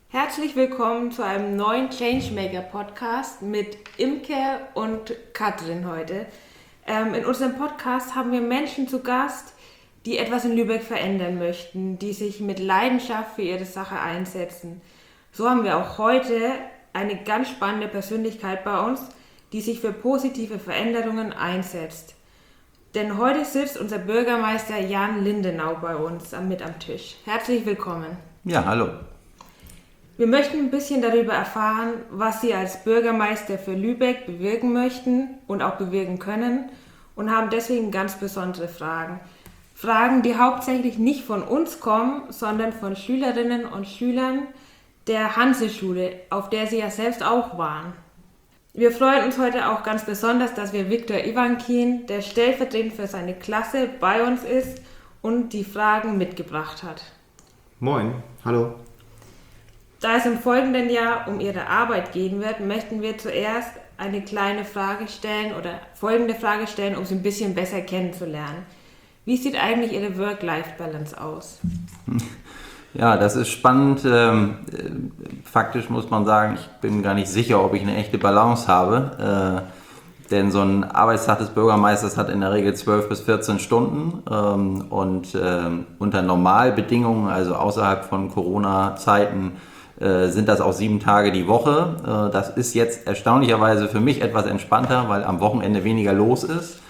Herzlich willkommen zu einem neuen Changemaker-Podcast mit Imke und Katrin heute. In unserem Podcast haben wir Menschen zu Gast, die etwas in Lübeck verändern möchten, die sich mit Leidenschaft für ihre Sache einsetzen. So haben wir auch heute eine ganz spannende Persönlichkeit bei uns, die sich für positive Veränderungen einsetzt. Denn heute sitzt unser Bürgermeister Jan Lindenau bei uns mit am Tisch. Herzlich willkommen. Ja, hallo. Wir möchten ein bisschen darüber erfahren, was Sie als Bürgermeister für Lübeck bewirken möchten und auch bewirken können und haben deswegen ganz besondere Fragen. Fragen, die hauptsächlich nicht von uns kommen, sondern von Schülerinnen und Schülern der Hanse-Schule, auf der Sie ja selbst auch waren. Wir freuen uns heute auch ganz besonders, dass wir Viktor Ivankin, der stellvertretend für seine Klasse bei uns ist und die Fragen mitgebracht hat. Moin, hallo. Da es im folgenden Jahr um Ihre Arbeit gehen wird, möchten wir zuerst eine kleine Frage stellen oder folgende Frage stellen, um Sie ein bisschen besser kennenzulernen. Wie sieht eigentlich Ihre Work-Life-Balance aus? Ja, das ist spannend. Faktisch muss man sagen, ich bin gar nicht sicher, ob ich eine echte Balance habe. Denn so ein Arbeitstag des Bürgermeisters hat in der Regel 12 bis 14 Stunden. Und unter Normalbedingungen, also außerhalb von Corona-Zeiten, sind das auch 7 Tage die Woche. Das ist jetzt erstaunlicherweise für mich etwas entspannter, weil am Wochenende weniger los ist,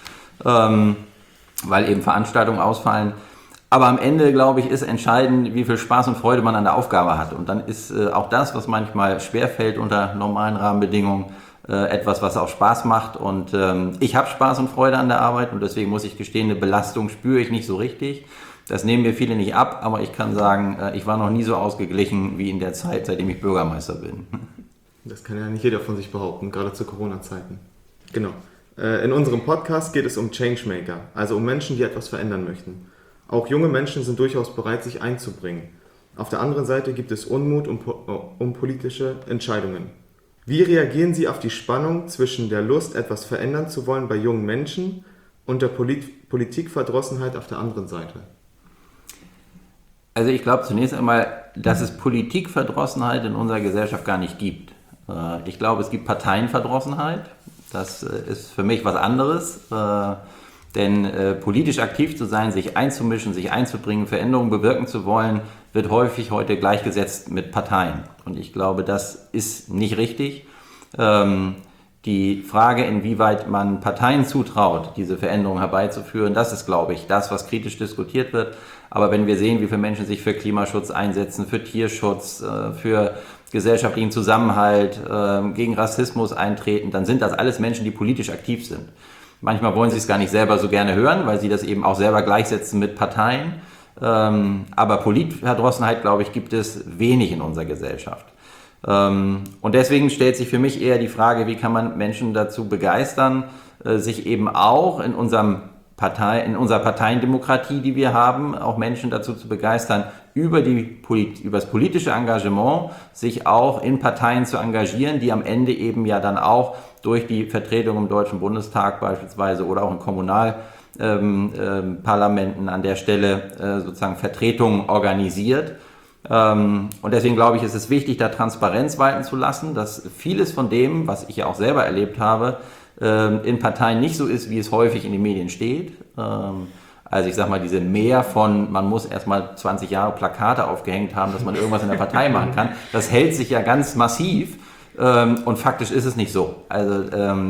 weil eben Veranstaltungen ausfallen. Aber am Ende, glaube ich, ist entscheidend, wie viel Spaß und Freude man an der Aufgabe hat. Und dann ist auch das, was manchmal schwerfällt unter normalen Rahmenbedingungen, etwas, was auch Spaß macht. Und ich habe Spaß und Freude an der Arbeit und deswegen muss ich gestehen, eine Belastung spüre ich nicht so richtig. Das nehmen mir viele nicht ab, aber ich kann sagen, ich war noch nie so ausgeglichen wie in der Zeit, seitdem ich Bürgermeister bin. Das kann ja nicht jeder von sich behaupten, gerade zu Corona-Zeiten. Genau. In unserem Podcast geht es um Changemaker, also um Menschen, die etwas verändern möchten. Auch junge Menschen sind durchaus bereit, sich einzubringen. Auf der anderen Seite gibt es Unmut um politische Entscheidungen. Wie reagieren Sie auf die Spannung zwischen der Lust, etwas verändern zu wollen bei jungen Menschen und der Politikverdrossenheit auf der anderen Seite? Also ich glaube zunächst einmal, dass es Politikverdrossenheit in unserer Gesellschaft gar nicht gibt. Ich glaube, es gibt Parteienverdrossenheit. Das ist für mich was anderes. Denn politisch aktiv zu sein, sich einzumischen, sich einzubringen, Veränderungen bewirken zu wollen, wird häufig heute gleichgesetzt mit Parteien. Und ich glaube, das ist nicht richtig. Die Frage, inwieweit man Parteien zutraut, diese Veränderungen herbeizuführen, das ist, glaube ich, das, was kritisch diskutiert wird. Aber wenn wir sehen, wie viele Menschen sich für Klimaschutz einsetzen, für Tierschutz, für gesellschaftlichen Zusammenhalt, gegen Rassismus eintreten, dann sind das alles Menschen, die politisch aktiv sind. Manchmal wollen sie es gar nicht selber so gerne hören, weil sie das eben auch selber gleichsetzen mit Parteien. Aber Politverdrossenheit, glaube ich, gibt es wenig in unserer Gesellschaft. Und deswegen stellt sich für mich eher die Frage, wie kann man Menschen dazu begeistern, sich eben auch in unserer Parteiendemokratie, die wir haben, auch Menschen dazu zu begeistern, über das politische Engagement sich auch in Parteien zu engagieren, die am Ende eben ja dann auch durch die Vertretung im Deutschen Bundestag beispielsweise oder auch in Kommunalparlamenten an der Stelle sozusagen Vertretungen organisiert. Und deswegen glaube ich, ist es wichtig, da Transparenz walten zu lassen, dass vieles von dem, was ich ja auch selber erlebt habe, in Parteien nicht so ist, wie es häufig in den Medien steht. Also ich sag mal, diese Mehr von, man muss erstmal 20 Jahre Plakate aufgehängt haben, dass man irgendwas in der Partei machen kann, das hält sich ja ganz massiv und faktisch ist es nicht so. Also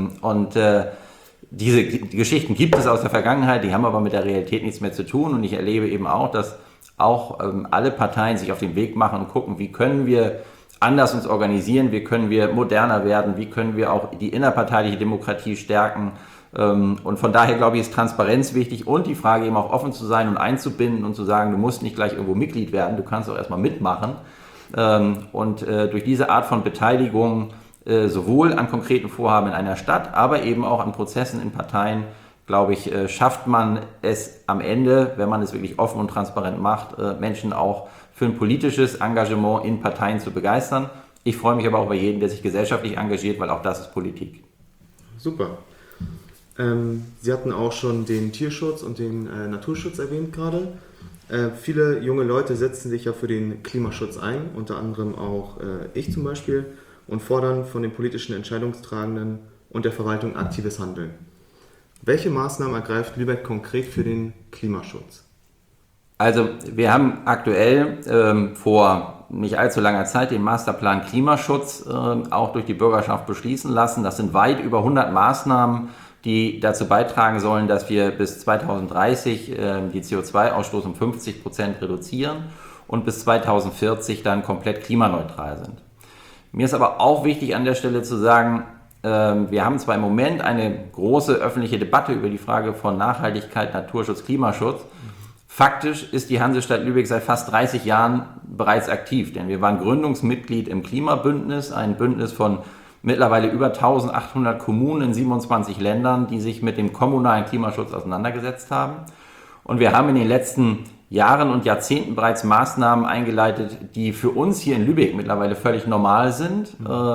diese Geschichten gibt es aus der Vergangenheit, die haben aber mit der Realität nichts mehr zu tun und ich erlebe eben auch, dass auch alle Parteien sich auf den Weg machen und gucken, wie können wir anders uns organisieren, wie können wir moderner werden, wie können wir auch die innerparteiliche Demokratie stärken. Und von daher glaube ich, ist Transparenz wichtig und die Frage eben auch offen zu sein und einzubinden und zu sagen, du musst nicht gleich irgendwo Mitglied werden, du kannst auch erstmal mitmachen. Und durch diese Art von Beteiligung sowohl an konkreten Vorhaben in einer Stadt, aber eben auch an Prozessen in Parteien, glaube ich, schafft man es am Ende, wenn man es wirklich offen und transparent macht, Menschen auch für ein politisches Engagement in Parteien zu begeistern. Ich freue mich aber auch über jeden, der sich gesellschaftlich engagiert, weil auch das ist Politik. Super. Sie hatten auch schon den Tierschutz und den Naturschutz erwähnt gerade. Viele junge Leute setzen sich ja für den Klimaschutz ein, unter anderem auch ich zum Beispiel, und fordern von den politischen Entscheidungstragenden und der Verwaltung aktives Handeln. Welche Maßnahmen ergreift Lübeck konkret für den Klimaschutz? Also wir haben aktuell vor nicht allzu langer Zeit den Masterplan Klimaschutz auch durch die Bürgerschaft beschließen lassen. Das sind weit über 100 Maßnahmen, die dazu beitragen sollen, dass wir bis 2030 die CO2-Ausstoß um 50% reduzieren und bis 2040 dann komplett klimaneutral sind. Mir ist aber auch wichtig an der Stelle zu sagen, wir haben zwar im Moment eine große öffentliche Debatte über die Frage von Nachhaltigkeit, Naturschutz, Klimaschutz. Faktisch ist die Hansestadt Lübeck seit fast 30 Jahren bereits aktiv, denn wir waren Gründungsmitglied im Klimabündnis, ein Bündnis von mittlerweile über 1800 Kommunen in 27 Ländern, die sich mit dem kommunalen Klimaschutz auseinandergesetzt haben. Und wir haben in den letzten Jahren und Jahrzehnten bereits Maßnahmen eingeleitet, die für uns hier in Lübeck mittlerweile völlig normal sind,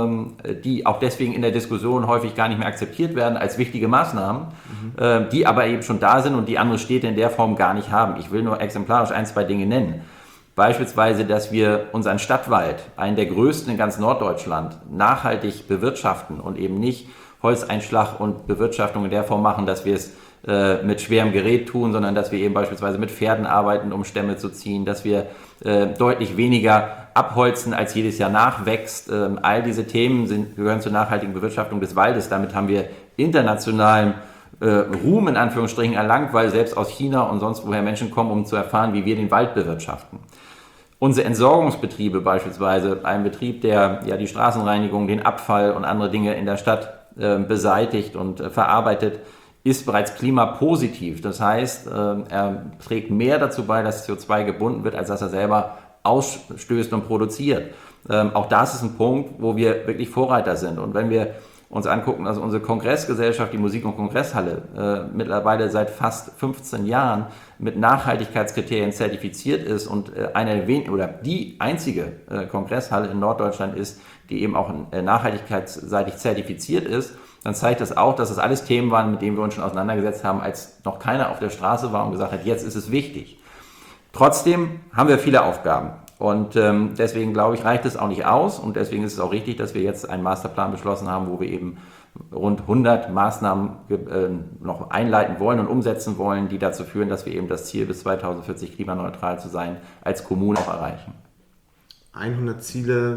die auch deswegen in der Diskussion häufig gar nicht mehr akzeptiert werden als wichtige Maßnahmen, die aber eben schon da sind und die andere Städte in der Form gar nicht haben. Ich will nur exemplarisch ein, zwei Dinge nennen. Beispielsweise, dass wir unseren Stadtwald, einen der größten in ganz Norddeutschland, nachhaltig bewirtschaften und eben nicht Holzeinschlag und Bewirtschaftung in der Form machen, dass wir es mit schwerem Gerät tun, sondern dass wir eben beispielsweise mit Pferden arbeiten, um Stämme zu ziehen, dass wir deutlich weniger abholzen, als jedes Jahr nachwächst. All diese Themen gehören zur nachhaltigen Bewirtschaftung des Waldes. Damit haben wir internationalen Ruhm in Anführungsstrichen erlangt, weil selbst aus China und sonst woher Menschen kommen, um zu erfahren, wie wir den Wald bewirtschaften. Unsere Entsorgungsbetriebe beispielsweise, ein Betrieb, der ja die Straßenreinigung, den Abfall und andere Dinge in der Stadt beseitigt und verarbeitet, ist bereits klimapositiv. Das heißt, er trägt mehr dazu bei, dass CO2 gebunden wird, als dass er selber ausstößt und produziert. Auch das ist ein Punkt, wo wir wirklich Vorreiter sind. Und wenn wir uns angucken, dass unsere Kongressgesellschaft, die Musik- und Kongresshalle, mittlerweile seit fast 15 Jahren mit Nachhaltigkeitskriterien zertifiziert ist und die einzige Kongresshalle in Norddeutschland ist, die eben auch nachhaltigkeitsseitig zertifiziert ist, dann zeigt das auch, dass das alles Themen waren, mit denen wir uns schon auseinandergesetzt haben, als noch keiner auf der Straße war und gesagt hat, jetzt ist es wichtig. Trotzdem haben wir viele Aufgaben und deswegen glaube ich, reicht es auch nicht aus und deswegen ist es auch richtig, dass wir jetzt einen Masterplan beschlossen haben, wo wir eben rund 100 Maßnahmen noch einleiten wollen und umsetzen wollen, die dazu führen, dass wir eben das Ziel bis 2040 klimaneutral zu sein als Kommune auch erreichen. 100 Ziele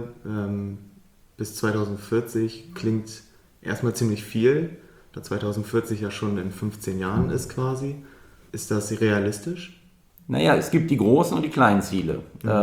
bis 2040 klingt erstmal ziemlich viel, da 2040 ja schon in 15 Jahren ist quasi. Ist das realistisch? Naja, es gibt die großen und die kleinen Ziele.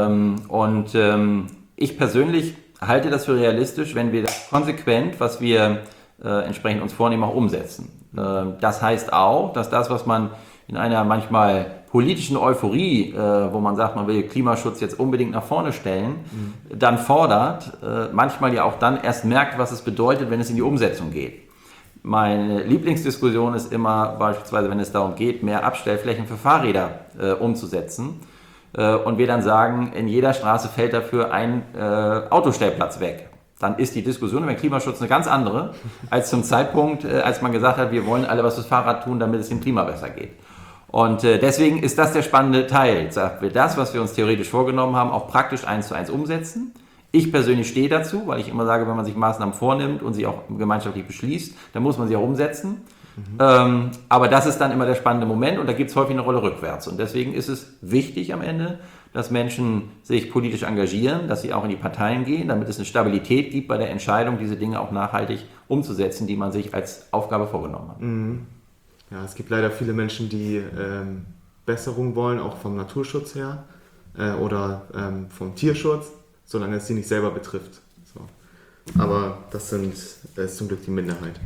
Ich persönlich halte das für realistisch, wenn wir das konsequent, was wir entsprechend uns vornehmen, auch umsetzen. Das heißt auch, dass das, was man in einer manchmal politischen Euphorie, wo man sagt, man will Klimaschutz jetzt unbedingt nach vorne stellen, dann fordert, manchmal ja auch dann erst merkt, was es bedeutet, wenn es in die Umsetzung geht. Meine Lieblingsdiskussion ist immer beispielsweise, wenn es darum geht, mehr Abstellflächen für Fahrräder umzusetzen und wir dann sagen, in jeder Straße fällt dafür ein Autostellplatz weg. Dann ist die Diskussion über den Klimaschutz eine ganz andere als zum Zeitpunkt, als man gesagt hat, wir wollen alle was fürs Fahrrad tun, damit es dem Klima besser geht. Und deswegen ist das der spannende Teil. Dass wir das, was wir uns theoretisch vorgenommen haben, auch praktisch 1:1 umsetzen. Ich persönlich stehe dazu, weil ich immer sage, wenn man sich Maßnahmen vornimmt und sie auch gemeinschaftlich beschließt, dann muss man sie auch umsetzen. Aber das ist dann immer der spannende Moment und da gibt es häufig eine Rolle rückwärts. Und deswegen ist es wichtig am Ende, dass Menschen sich politisch engagieren, dass sie auch in die Parteien gehen, damit es eine Stabilität gibt bei der Entscheidung, diese Dinge auch nachhaltig umzusetzen, die man sich als Aufgabe vorgenommen hat. Ja, es gibt leider viele Menschen, die Besserung wollen, auch vom Naturschutz her oder vom Tierschutz, solange es sie nicht selber betrifft. So. Aber das ist zum Glück die Minderheit.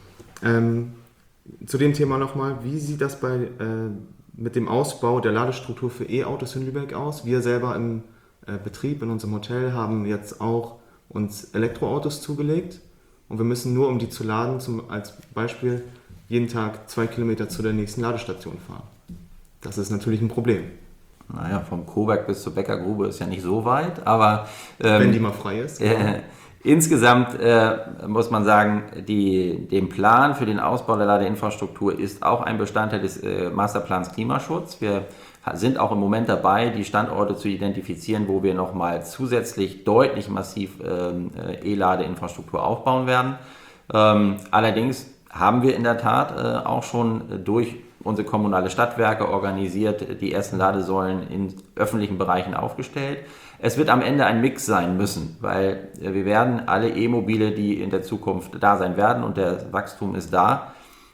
Zu dem Thema nochmal, wie sieht das mit dem Ausbau der Ladestruktur für E-Autos in Lübeck aus? Wir selber im Betrieb, in unserem Hotel, haben jetzt auch uns Elektroautos zugelegt und wir müssen nur, um die zu laden, als Beispiel, jeden Tag 2 Kilometer zu der nächsten Ladestation fahren. Das ist natürlich ein Problem. Naja, vom Coburg bis zur Bäckergrube ist ja nicht so weit, aber... wenn die mal frei ist. Insgesamt muss man sagen, dem Plan für den Ausbau der Ladeinfrastruktur ist auch ein Bestandteil des Masterplans Klimaschutz. Wir sind auch im Moment dabei, die Standorte zu identifizieren, wo wir nochmal zusätzlich deutlich massiv E-Ladeinfrastruktur aufbauen werden. Allerdings haben wir in der Tat auch schon durch unsere kommunale Stadtwerke organisiert, die ersten Ladesäulen in öffentlichen Bereichen aufgestellt. Es wird am Ende ein Mix sein müssen, weil wir werden alle E-Mobile, die in der Zukunft da sein werden, und der Wachstum ist da,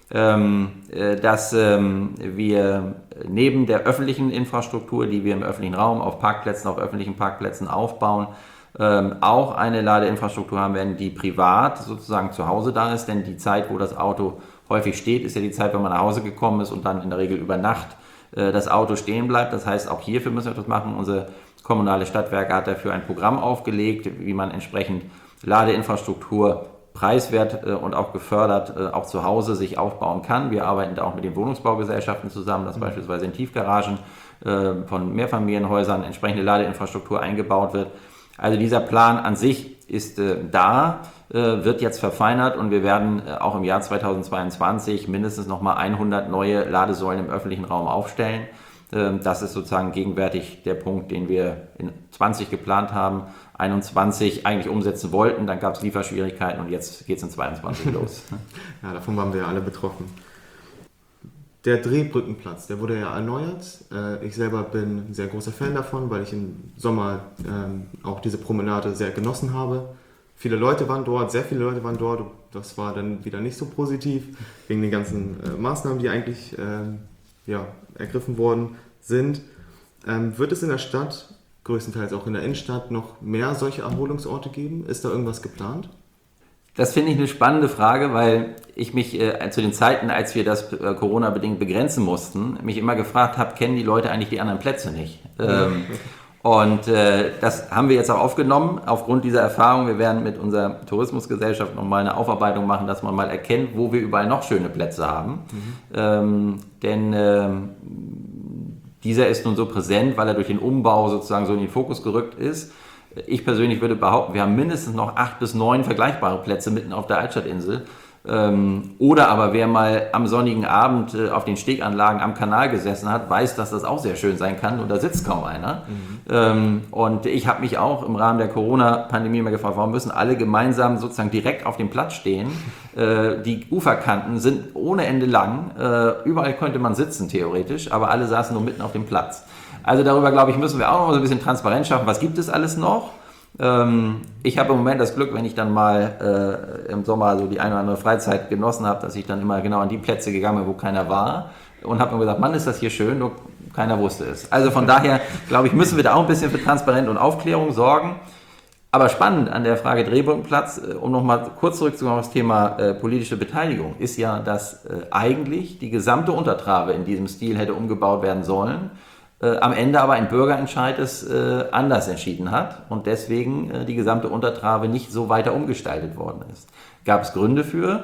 dass wir neben der öffentlichen Infrastruktur, die wir im öffentlichen Raum auf Parkplätzen, auf öffentlichen Parkplätzen aufbauen, auch eine Ladeinfrastruktur haben werden, die privat sozusagen zu Hause da ist, denn die Zeit, wo das Auto häufig steht, ist ja die Zeit, wenn man nach Hause gekommen ist und dann in der Regel über Nacht das Auto stehen bleibt. Das heißt, auch hierfür müssen wir etwas machen. Unsere kommunale Stadtwerke hat dafür ein Programm aufgelegt, wie man entsprechend Ladeinfrastruktur preiswert und auch gefördert auch zu Hause sich aufbauen kann. Wir arbeiten da auch mit den Wohnungsbaugesellschaften zusammen, dass beispielsweise in Tiefgaragen von Mehrfamilienhäusern entsprechende Ladeinfrastruktur eingebaut wird. Also dieser Plan an sich ist da, wird jetzt verfeinert und wir werden auch im Jahr 2022 mindestens nochmal 100 neue Ladesäulen im öffentlichen Raum aufstellen. Das ist sozusagen gegenwärtig der Punkt, den wir in 20 geplant haben, 21 eigentlich umsetzen wollten, dann gab es Lieferschwierigkeiten und jetzt geht es in 22 los. Ja, davon waren wir ja alle betroffen. Der Drehbrückenplatz, der wurde ja erneuert. Ich selber bin ein sehr großer Fan davon, weil ich im Sommer auch diese Promenade sehr genossen habe. Viele Leute waren dort, sehr viele Leute waren dort. Das war dann wieder nicht so positiv, wegen den ganzen Maßnahmen, die eigentlich ergriffen worden sind. Wird es in der Stadt, größtenteils auch in der Innenstadt, noch mehr solche Erholungsorte geben? Ist da irgendwas geplant? Das finde ich eine spannende Frage, weil ich mich zu den Zeiten, als wir das Corona-bedingt begrenzen mussten, mich immer gefragt habe, kennen die Leute eigentlich die anderen Plätze nicht? Und das haben wir jetzt auch aufgenommen, aufgrund dieser Erfahrung. Wir werden mit unserer Tourismusgesellschaft nochmal eine Aufarbeitung machen, dass man mal erkennt, wo wir überall noch schöne Plätze haben. Denn dieser ist nun so präsent, weil er durch den Umbau sozusagen so in den Fokus gerückt ist. Ich persönlich würde behaupten, wir haben mindestens noch 8 bis 9 vergleichbare Plätze mitten auf der Altstadtinsel. Oder aber wer mal am sonnigen Abend auf den Steganlagen am Kanal gesessen hat, weiß, dass das auch sehr schön sein kann und da sitzt kaum einer. Und ich habe mich auch im Rahmen der Corona-Pandemie immer gefragt, warum müssen alle gemeinsam sozusagen direkt auf dem Platz stehen? Die Uferkanten sind ohne Ende lang, überall könnte man sitzen theoretisch, aber alle saßen nur mitten auf dem Platz. Also darüber, glaube ich, müssen wir auch noch so ein bisschen Transparenz schaffen. Was gibt es alles noch? Ich habe im Moment das Glück, wenn ich dann mal im Sommer so die eine oder andere Freizeit genossen habe, dass ich dann immer genau an die Plätze gegangen bin, wo keiner war und habe mir gesagt, Mann, ist das hier schön, nur keiner wusste es. Also von daher, glaube ich, müssen wir da auch ein bisschen für Transparenz und Aufklärung sorgen. Aber spannend an der Frage Drehbrückenplatz, um nochmal kurz zurückzukommen auf das Thema politische Beteiligung, ist ja, dass eigentlich die gesamte Untertrave in diesem Stil hätte umgebaut werden sollen. Am Ende aber ein Bürgerentscheid es anders entschieden hat und deswegen die gesamte Untertrave nicht so weiter umgestaltet worden ist. Gab es Gründe für,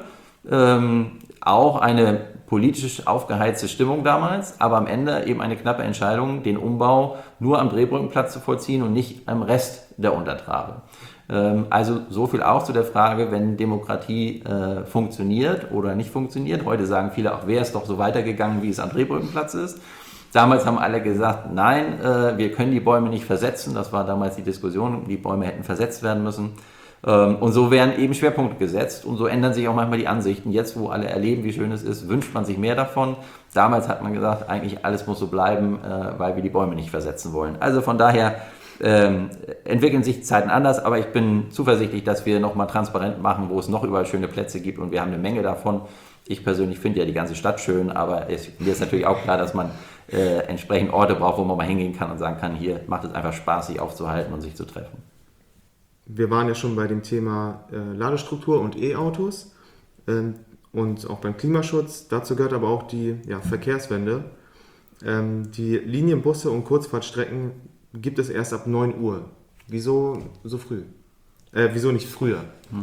auch eine politisch aufgeheizte Stimmung damals, aber am Ende eben eine knappe Entscheidung, den Umbau nur am Drehbrückenplatz zu vollziehen und nicht am Rest der Untertrave. Also so viel auch zu der Frage, wenn Demokratie funktioniert oder nicht funktioniert. Heute sagen viele auch, wäre es doch so weitergegangen, wie es am Drehbrückenplatz ist. Damals haben alle gesagt, nein, wir können die Bäume nicht versetzen. Das war damals die Diskussion, die Bäume hätten versetzt werden müssen. Und so werden eben Schwerpunkte gesetzt und so ändern sich auch manchmal die Ansichten. Jetzt, wo alle erleben, wie schön es ist, wünscht man sich mehr davon. Damals hat man gesagt, eigentlich alles muss so bleiben, weil wir die Bäume nicht versetzen wollen. Also von daher entwickeln sich die Zeiten anders, aber ich bin zuversichtlich, dass wir nochmal transparent machen, wo es noch überall schöne Plätze gibt und wir haben eine Menge davon. Ich persönlich finde ja die ganze Stadt schön, aber mir ist natürlich auch klar, dass man entsprechend Orte braucht, wo man mal hingehen kann und sagen kann, hier macht es einfach Spaß, sich aufzuhalten und sich zu treffen. Wir waren ja schon bei dem Thema Ladestruktur und E-Autos und auch beim Klimaschutz. Dazu gehört aber auch die Verkehrswende. Die Linienbusse und Kurzfahrtstrecken gibt es erst ab 9 Uhr. Wieso so früh? Wieso nicht früher?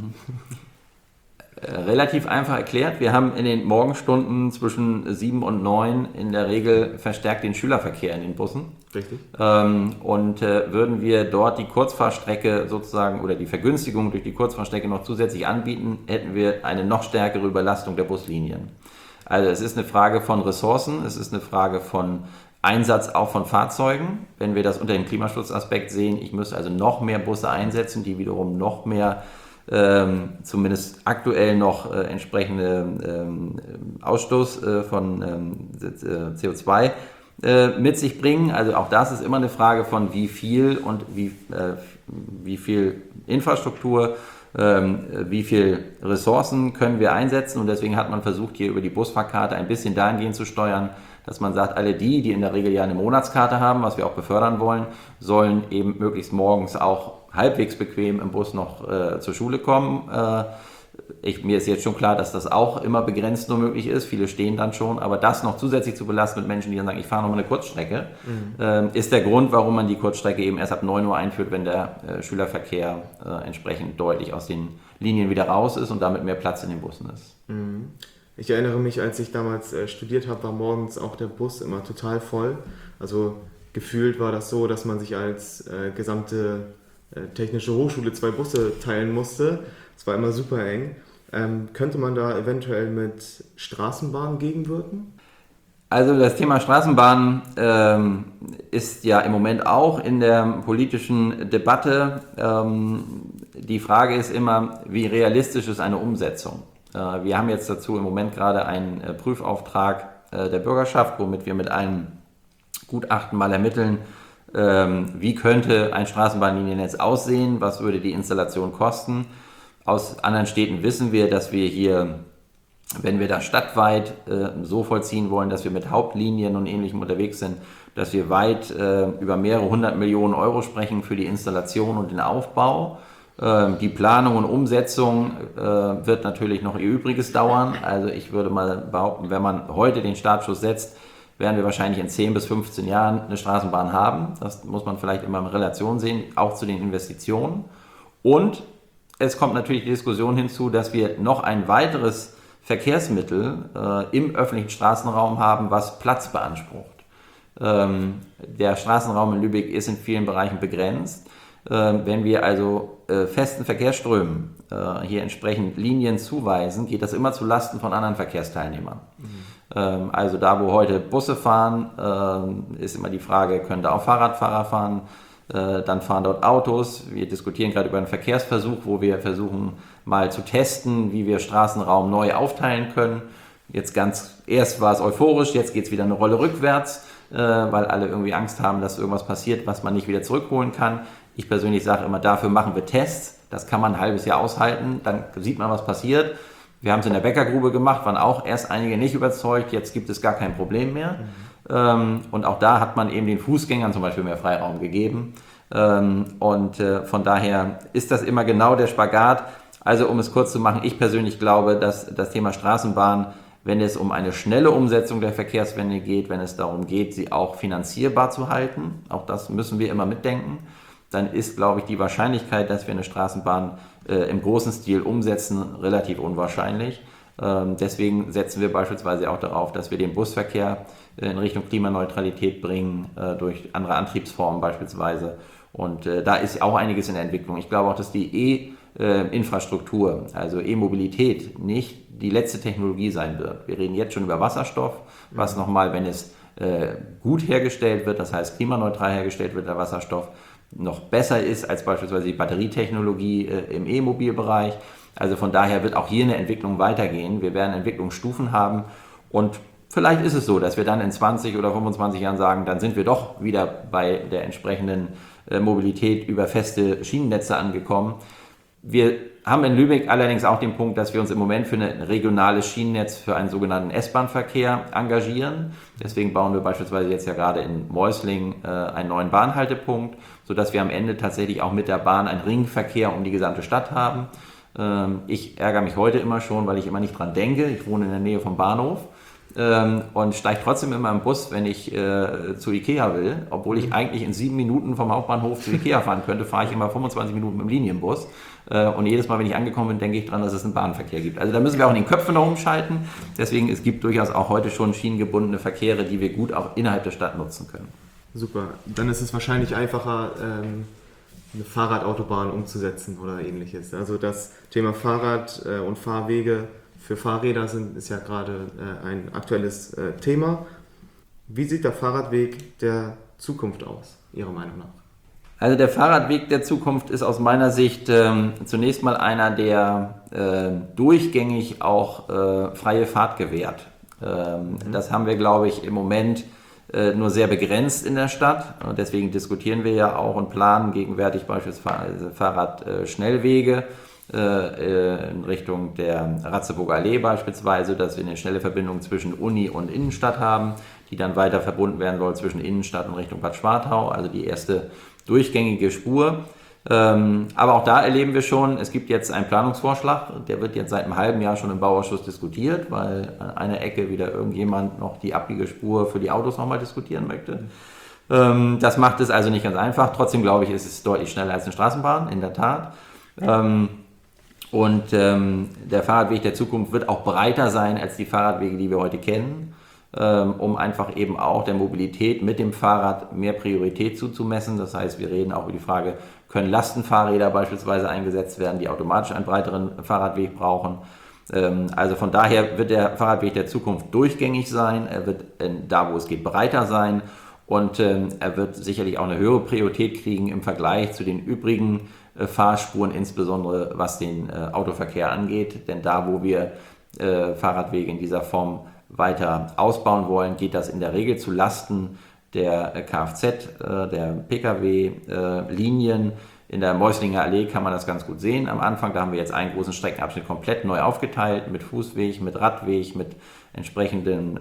Relativ einfach erklärt. Wir haben in den Morgenstunden zwischen 7 und 9 in der Regel verstärkt den Schülerverkehr in den Bussen. Richtig. Und würden wir dort die Kurzfahrstrecke sozusagen oder die Vergünstigung durch die Kurzfahrstrecke noch zusätzlich anbieten, hätten wir eine noch stärkere Überlastung der Buslinien. Also es ist eine Frage von Ressourcen, es ist eine Frage von Einsatz auch von Fahrzeugen, wenn wir das unter dem Klimaschutzaspekt sehen. Ich müsste also noch mehr Busse einsetzen, die wiederum noch mehr, zumindest aktuell noch entsprechende Ausstoß von CO2 mit sich bringen. Also auch das ist immer eine Frage von wie viel und wie viel Infrastruktur, wie viel Ressourcen können wir einsetzen, und deswegen hat man versucht, hier über die Busfahrkarte ein bisschen dahingehend zu steuern, dass man sagt, alle die in der Regel ja eine Monatskarte haben, was wir auch befördern wollen, sollen eben möglichst morgens auch halbwegs bequem im Bus noch zur Schule kommen. Mir ist jetzt schon klar, dass das auch immer begrenzt nur möglich ist. Viele stehen dann schon, aber das noch zusätzlich zu belasten mit Menschen, die dann sagen, ich fahre noch mal eine Kurzstrecke, ist der Grund, warum man die Kurzstrecke eben erst ab 9 Uhr einführt, wenn der Schülerverkehr entsprechend deutlich aus den Linien wieder raus ist und damit mehr Platz in den Bussen ist. Ich erinnere mich, als ich damals studiert habe, war morgens auch der Bus immer total voll. Also gefühlt war das so, dass man sich als gesamte Technische Hochschule 2 Busse teilen musste. Es war immer super eng. Könnte man da eventuell mit Straßenbahnen gegenwirken? Also das Thema Straßenbahnen ist ja im Moment auch in der politischen Debatte. Die Frage ist immer, wie realistisch ist eine Umsetzung? Wir haben jetzt dazu im Moment gerade einen Prüfauftrag der Bürgerschaft, womit wir mit einem Gutachten mal ermitteln, wie könnte ein Straßenbahnliniennetz aussehen, was würde die Installation kosten. Aus anderen Städten wissen wir, dass wir hier, wenn wir das stadtweit so vollziehen wollen, dass wir mit Hauptlinien und Ähnlichem unterwegs sind, dass wir weit über mehrere 100 Millionen Euro sprechen für die Installation und den Aufbau. Die Planung und Umsetzung wird natürlich noch ihr Übriges dauern. Also ich würde mal behaupten, wenn man heute den Startschuss setzt, werden wir wahrscheinlich in 10 bis 15 Jahren eine Straßenbahn haben. Das muss man vielleicht immer in Relation sehen, auch zu den Investitionen. Und es kommt natürlich die Diskussion hinzu, dass wir noch ein weiteres Verkehrsmittel im öffentlichen Straßenraum haben, was Platz beansprucht. Der Straßenraum in Lübeck ist in vielen Bereichen begrenzt. Wenn wir also festen Verkehrsströmen hier entsprechend Linien zuweisen, geht das immer zu Lasten von anderen Verkehrsteilnehmern. Also da, wo heute Busse fahren, ist immer die Frage, können da auch Fahrradfahrer fahren? Dann fahren dort Autos. Wir diskutieren gerade über einen Verkehrsversuch, wo wir versuchen mal zu testen, wie wir Straßenraum neu aufteilen können. Erst war es euphorisch, jetzt geht es wieder eine Rolle rückwärts, weil alle irgendwie Angst haben, dass irgendwas passiert, was man nicht wieder zurückholen kann. Ich persönlich sage immer, dafür machen wir Tests. Das kann man ein halbes Jahr aushalten, dann sieht man, was passiert. Wir haben es in der Bäckergrube gemacht, waren auch erst einige nicht überzeugt, jetzt gibt es gar kein Problem mehr. Und auch da hat man eben den Fußgängern zum Beispiel mehr Freiraum gegeben. Von daher ist das immer genau der Spagat. Also um es kurz zu machen, ich persönlich glaube, dass das Thema Straßenbahn, wenn es um eine schnelle Umsetzung der Verkehrswende geht, wenn es darum geht, sie auch finanzierbar zu halten, auch das müssen wir immer mitdenken, dann ist, glaube ich, die Wahrscheinlichkeit, dass wir eine Straßenbahn im großen Stil umsetzen, relativ unwahrscheinlich. Deswegen setzen wir beispielsweise auch darauf, dass wir den Busverkehr in Richtung Klimaneutralität bringen, durch andere Antriebsformen beispielsweise. Und da ist auch einiges in der Entwicklung. Ich glaube auch, dass die E-Infrastruktur, also E-Mobilität, nicht die letzte Technologie sein wird. Wir reden jetzt schon über Wasserstoff, was nochmal, wenn es gut hergestellt wird, das heißt klimaneutral hergestellt wird, der Wasserstoff, noch besser ist als beispielsweise die Batterietechnologie im E-Mobilbereich. Also von daher wird auch hier eine Entwicklung weitergehen. Wir werden Entwicklungsstufen haben und vielleicht ist es so, dass wir dann in 20 oder 25 Jahren sagen, dann sind wir doch wieder bei der entsprechenden Mobilität über feste Schienennetze angekommen. Wir haben in Lübeck allerdings auch den Punkt, dass wir uns im Moment für ein regionales Schienennetz für einen sogenannten S-Bahn-Verkehr engagieren. Deswegen bauen wir beispielsweise jetzt ja gerade in Mäusling einen neuen Bahnhaltepunkt, sodass wir am Ende tatsächlich auch mit der Bahn einen Ringverkehr um die gesamte Stadt haben. Ich ärgere mich heute immer schon, weil ich immer nicht dran denke. Ich wohne in der Nähe vom Bahnhof und steige trotzdem immer im Bus, wenn ich zu Ikea will. Obwohl ich eigentlich in 7 Minuten vom Hauptbahnhof zu Ikea fahren könnte, fahre ich immer 25 Minuten mit dem Linienbus. Und jedes Mal, wenn ich angekommen bin, denke ich dran, dass es einen Bahnverkehr gibt. Also da müssen wir auch in den Köpfen noch umschalten. Deswegen, es gibt durchaus auch heute schon schienengebundene Verkehre, die wir gut auch innerhalb der Stadt nutzen können. Super. Dann ist es wahrscheinlich einfacher, eine Fahrradautobahn umzusetzen oder ähnliches. Also das Thema Fahrrad und Fahrwege für Fahrräder ist ja gerade ein aktuelles Thema. Wie sieht der Fahrradweg der Zukunft aus, Ihrer Meinung nach? Also der Fahrradweg der Zukunft ist aus meiner Sicht zunächst mal einer, der durchgängig auch freie Fahrt gewährt. Das haben wir, glaube ich, im Moment nur sehr begrenzt in der Stadt. Und deswegen diskutieren wir ja auch und planen gegenwärtig beispielsweise Fahrradschnellwege in Richtung der Ratzeburger Allee beispielsweise, dass wir eine schnelle Verbindung zwischen Uni und Innenstadt haben, die dann weiter verbunden werden soll zwischen Innenstadt und Richtung Bad Schwartau, also die erste durchgängige Spur. Aber auch da erleben wir schon, es gibt jetzt einen Planungsvorschlag, der wird jetzt seit einem halben Jahr schon im Bauausschuss diskutiert, weil an einer Ecke wieder irgendjemand noch die Abbiegespur für die Autos nochmal diskutieren möchte. Das macht es also nicht ganz einfach. Trotzdem glaube ich, ist es deutlich schneller als eine Straßenbahn, in der Tat. Der Fahrradweg der Zukunft wird auch breiter sein als die Fahrradwege, die wir heute kennen, um einfach eben auch der Mobilität mit dem Fahrrad mehr Priorität zuzumessen. Das heißt, wir reden auch über die Frage, können Lastenfahrräder beispielsweise eingesetzt werden, die automatisch einen breiteren Fahrradweg brauchen. Also von daher wird der Fahrradweg der Zukunft durchgängig sein, er wird da, wo es geht, breiter sein und er wird sicherlich auch eine höhere Priorität kriegen im Vergleich zu den übrigen Fahrspuren, insbesondere was den Autoverkehr angeht. Denn da, wo wir Fahrradwege in dieser Form weiter ausbauen wollen, geht das in der Regel zu Lasten der Kfz, der Pkw-Linien. In der Meuslinger Allee kann man das ganz gut sehen. Am Anfang, da haben wir jetzt einen großen Streckenabschnitt komplett neu aufgeteilt, mit Fußweg, mit Radweg, mit entsprechenden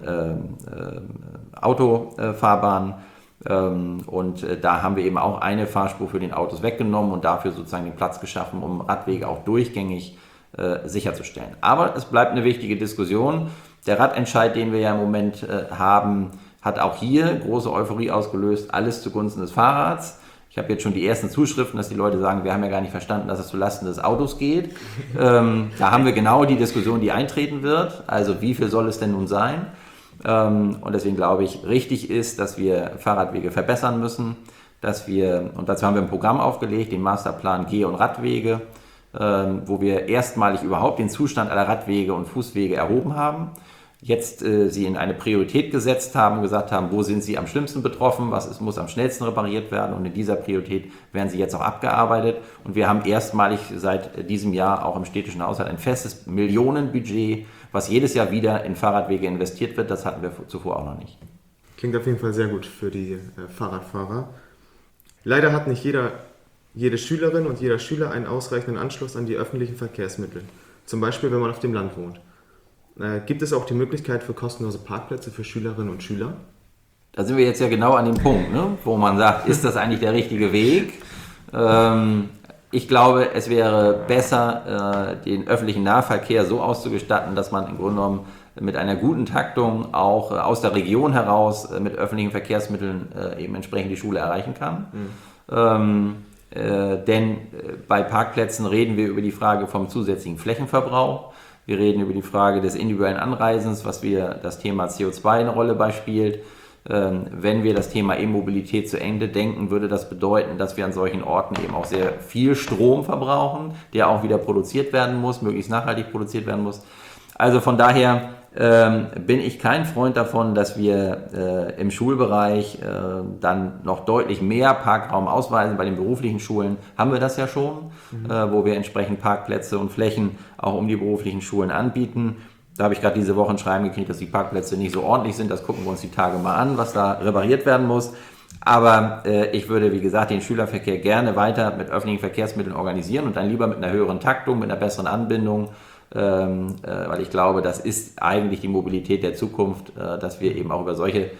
Autofahrbahnen. Und da haben wir eben auch eine Fahrspur für den Autos weggenommen und dafür sozusagen den Platz geschaffen, um Radwege auch durchgängig sicherzustellen. Aber es bleibt eine wichtige Diskussion. Der Radentscheid, den wir ja im Moment haben, hat auch hier große Euphorie ausgelöst, alles zugunsten des Fahrrads. Ich habe jetzt schon die ersten Zuschriften, dass die Leute sagen, wir haben ja gar nicht verstanden, dass es zulasten des Autos geht. Da haben wir genau die Diskussion, die eintreten wird. Also wie viel soll es denn nun sein? Und deswegen glaube ich, richtig ist, dass wir Fahrradwege verbessern müssen, und dazu haben wir ein Programm aufgelegt, den Masterplan Geh- und Radwege, wo wir erstmalig überhaupt den Zustand aller Radwege und Fußwege erhoben haben. Jetzt sie in eine Priorität gesetzt haben, gesagt haben, wo sind sie am schlimmsten betroffen, muss am schnellsten repariert werden, und in dieser Priorität werden sie jetzt auch abgearbeitet. Und wir haben erstmalig seit diesem Jahr auch im städtischen Haushalt ein festes Millionenbudget, was jedes Jahr wieder in Fahrradwege investiert wird. Das hatten wir zuvor auch noch nicht. Klingt auf jeden Fall sehr gut für die Fahrradfahrer. Leider hat nicht jede Schülerin und jeder Schüler einen ausreichenden Anschluss an die öffentlichen Verkehrsmittel. Zum Beispiel, wenn man auf dem Land wohnt. Gibt es auch die Möglichkeit für kostenlose Parkplätze für Schülerinnen und Schüler? Da sind wir jetzt ja genau an dem Punkt, ne? Wo man sagt, ist das eigentlich der richtige Weg? Ich glaube, es wäre besser, den öffentlichen Nahverkehr so auszustatten, dass man im Grunde genommen mit einer guten Taktung auch aus der Region heraus mit öffentlichen Verkehrsmitteln eben entsprechend die Schule erreichen kann. Denn bei Parkplätzen reden wir über die Frage vom zusätzlichen Flächenverbrauch. Wir reden über die Frage des individuellen Anreisens, das Thema CO2 eine Rolle beispielt. Wenn wir das Thema E-Mobilität zu Ende denken, würde das bedeuten, dass wir an solchen Orten eben auch sehr viel Strom verbrauchen, der auch wieder produziert werden muss, möglichst nachhaltig produziert werden muss. Also von daher bin ich kein Freund davon, dass wir im Schulbereich dann noch deutlich mehr Parkraum ausweisen. Bei den beruflichen Schulen haben wir das ja schon, wo wir entsprechend Parkplätze und Flächen auch um die beruflichen Schulen anbieten. Da habe ich gerade diese Woche ein Schreiben gekriegt, dass die Parkplätze nicht so ordentlich sind. Das gucken wir uns die Tage mal an, was da repariert werden muss. Aber ich würde, wie gesagt, den Schülerverkehr gerne weiter mit öffentlichen Verkehrsmitteln organisieren und dann lieber mit einer höheren Taktung, mit einer besseren Anbindung, weil ich glaube, das ist eigentlich die Mobilität der Zukunft, dass wir eben auch über solche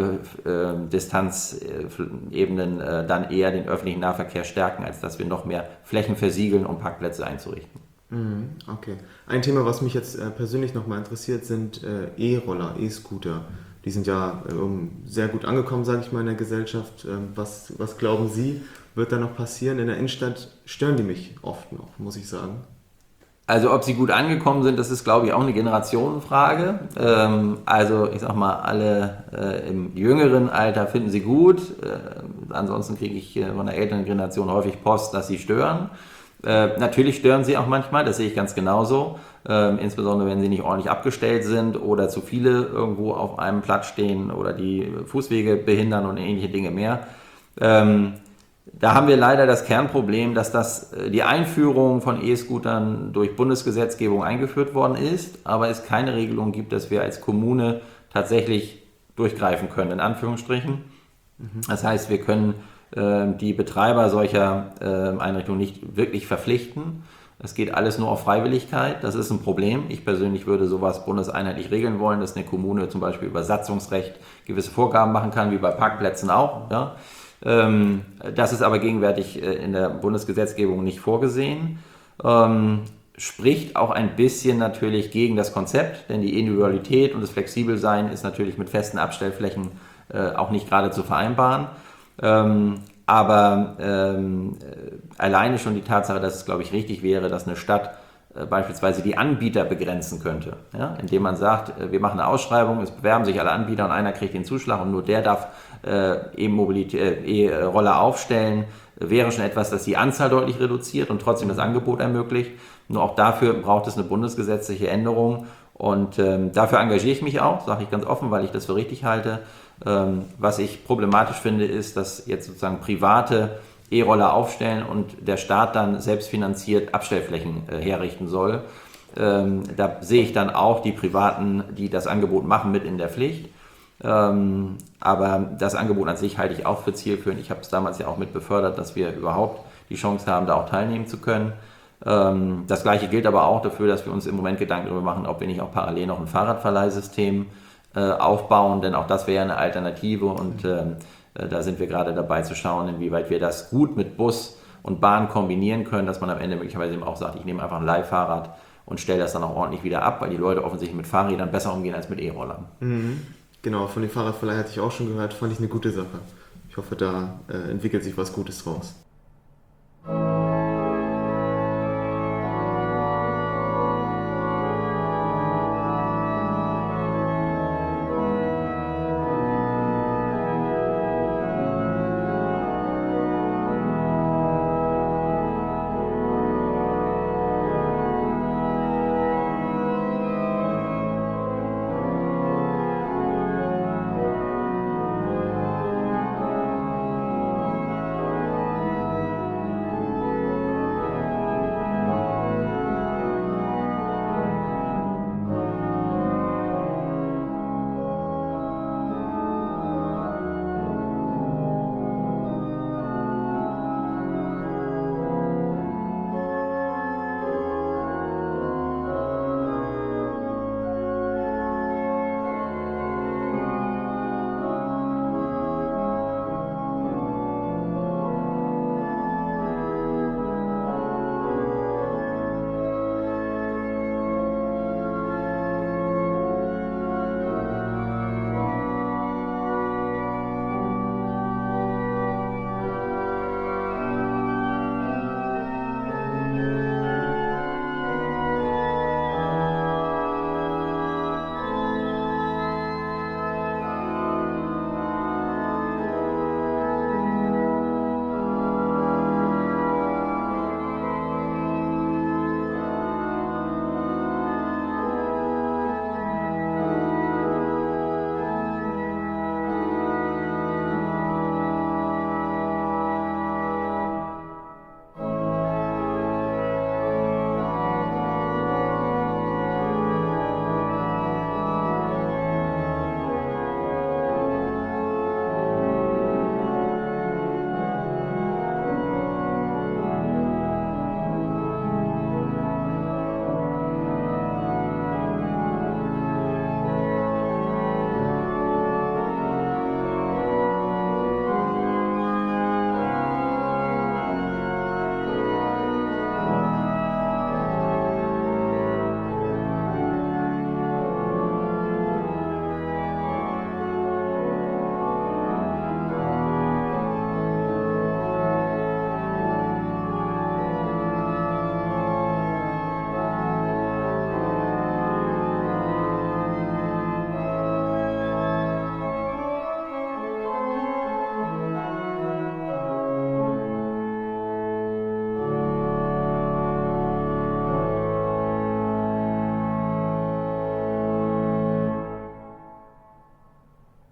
Distanzebenen dann eher den öffentlichen Nahverkehr stärken, als dass wir noch mehr Flächen versiegeln, um Parkplätze einzurichten. Okay. Ein Thema, was mich jetzt persönlich nochmal interessiert, sind E-Roller, E-Scooter. Die sind ja sehr gut angekommen, sage ich mal, in der Gesellschaft. Was glauben Sie, wird da noch passieren? In der Innenstadt stören die mich oft noch, muss ich sagen. Also ob sie gut angekommen sind, das ist, glaube ich, auch eine Generationenfrage. Also ich sag mal, alle im jüngeren Alter finden sie gut. Ansonsten kriege ich von der älteren Generation häufig Post, dass sie stören. Natürlich stören sie auch manchmal, das sehe ich ganz genauso. Insbesondere wenn sie nicht ordentlich abgestellt sind oder zu viele irgendwo auf einem Platz stehen oder die Fußwege behindern und ähnliche Dinge mehr. Da haben wir leider das Kernproblem, dass die Einführung von E-Scootern durch Bundesgesetzgebung eingeführt worden ist, aber es keine Regelung gibt, dass wir als Kommune tatsächlich durchgreifen können, in Anführungsstrichen. Das heißt, wir können die Betreiber solcher Einrichtungen nicht wirklich verpflichten. Es geht alles nur auf Freiwilligkeit. Das ist ein Problem. Ich persönlich würde sowas bundeseinheitlich regeln wollen, dass eine Kommune zum Beispiel über Satzungsrecht gewisse Vorgaben machen kann, wie bei Parkplätzen auch. Ja. Das ist aber gegenwärtig in der Bundesgesetzgebung nicht vorgesehen. Spricht auch ein bisschen natürlich gegen das Konzept, denn die Individualität und das Flexibelsein ist natürlich mit festen Abstellflächen auch nicht gerade zu vereinbaren. Aber alleine schon die Tatsache, dass es, glaube ich, richtig wäre, dass eine Stadt beispielsweise die Anbieter begrenzen könnte, ja? Indem man sagt, wir machen eine Ausschreibung, es bewerben sich alle Anbieter und einer kriegt den Zuschlag und nur der darf E-Roller aufstellen, wäre schon etwas, das die Anzahl deutlich reduziert und trotzdem das Angebot ermöglicht. Nur auch dafür braucht es eine bundesgesetzliche Änderung und dafür engagiere ich mich auch, sage ich ganz offen, weil ich das für richtig halte. Was ich problematisch finde, ist, dass jetzt sozusagen private E-Roller aufstellen und der Staat dann selbstfinanziert Abstellflächen herrichten soll. Da sehe ich dann auch die Privaten, die das Angebot machen, mit in der Pflicht. Aber das Angebot an sich halte ich auch für zielführend. Ich habe es damals ja auch mit befördert, dass wir überhaupt die Chance haben, da auch teilnehmen zu können. Das Gleiche gilt aber auch dafür, dass wir uns im Moment Gedanken darüber machen, ob wir nicht auch parallel noch ein Fahrradverleihsystem aufbauen, denn auch das wäre eine Alternative und da sind wir gerade dabei zu schauen, inwieweit wir das gut mit Bus und Bahn kombinieren können, dass man am Ende möglicherweise eben auch sagt, ich nehme einfach ein Leihfahrrad und stelle das dann auch ordentlich wieder ab, weil die Leute offensichtlich mit Fahrrädern besser umgehen als mit E-Rollern. Mhm. Genau, von den Fahrradverleih hatte ich auch schon gehört, fand ich eine gute Sache. Ich hoffe, da entwickelt sich was Gutes draus.